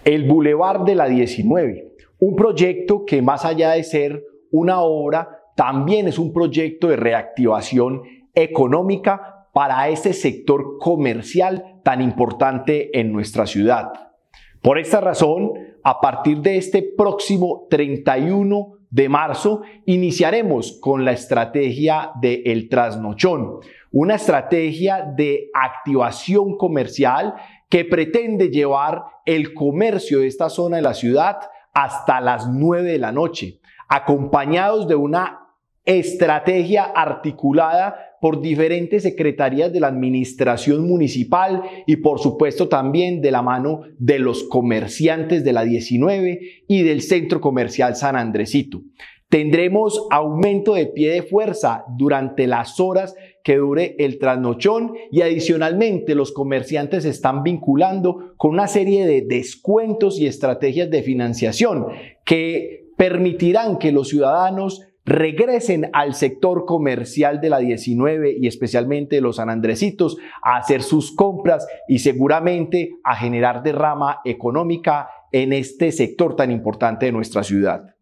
El Boulevard de la 19, un proyecto que más allá de ser una obra, también es un proyecto de reactivación económica para este sector comercial tan importante en nuestra ciudad. Por esta razón, a partir de este próximo 31 de marzo, iniciaremos con la estrategia del Trasnochón, una estrategia de activación comercial que pretende llevar el comercio de esta zona de la ciudad hasta las 9 de la noche, acompañados de una estrategia articulada por diferentes secretarías de la administración municipal y por supuesto también de la mano de los comerciantes de la 19 y del Centro Comercial San Andresito. Tendremos aumento de pie de fuerza durante las horas que dure el trasnochón y adicionalmente los comerciantes se están vinculando con una serie de descuentos y estrategias de financiación que permitirán que los ciudadanos regresen al sector comercial de la 19 y especialmente de los San Andresitos a hacer sus compras y seguramente a generar derrama económica en este sector tan importante de nuestra ciudad.